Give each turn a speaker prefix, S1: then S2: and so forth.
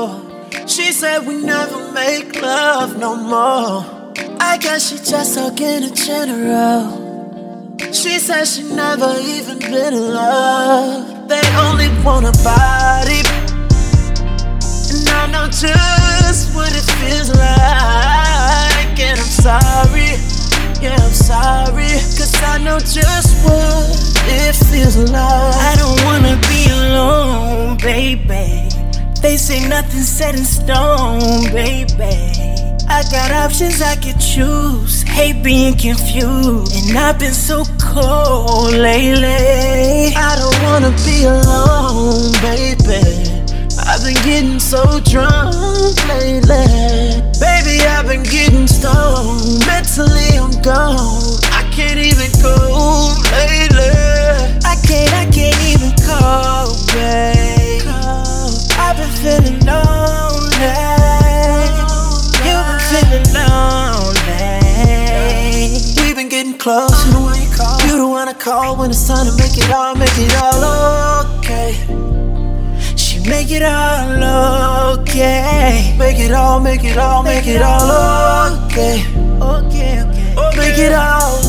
S1: before. She said we never make love no more. I guess she just talking in general. She said she never even been in love. They only want a body, and I know just what it feels like. And I'm sorry, yeah, I'm sorry, 'cause I know just what it feels like.
S2: I don't wanna be alone, baby. They say nothing's set in stone, baby. I got options I could choose. Hate being confused, and I've been so cold lately.
S1: I don't wanna be alone, baby. I've been getting so drunk lately. Baby, I've been getting stoned. Mentally, I'm gone. I can't even go lately.
S2: I can't even call, babe. I've been feeling lonely. You've been feeling lonely.
S1: We've been getting close. You the one I call when it's time to make it all okay.
S2: She make it all okay.
S1: Make it all okay.
S2: Okay.
S1: Make it all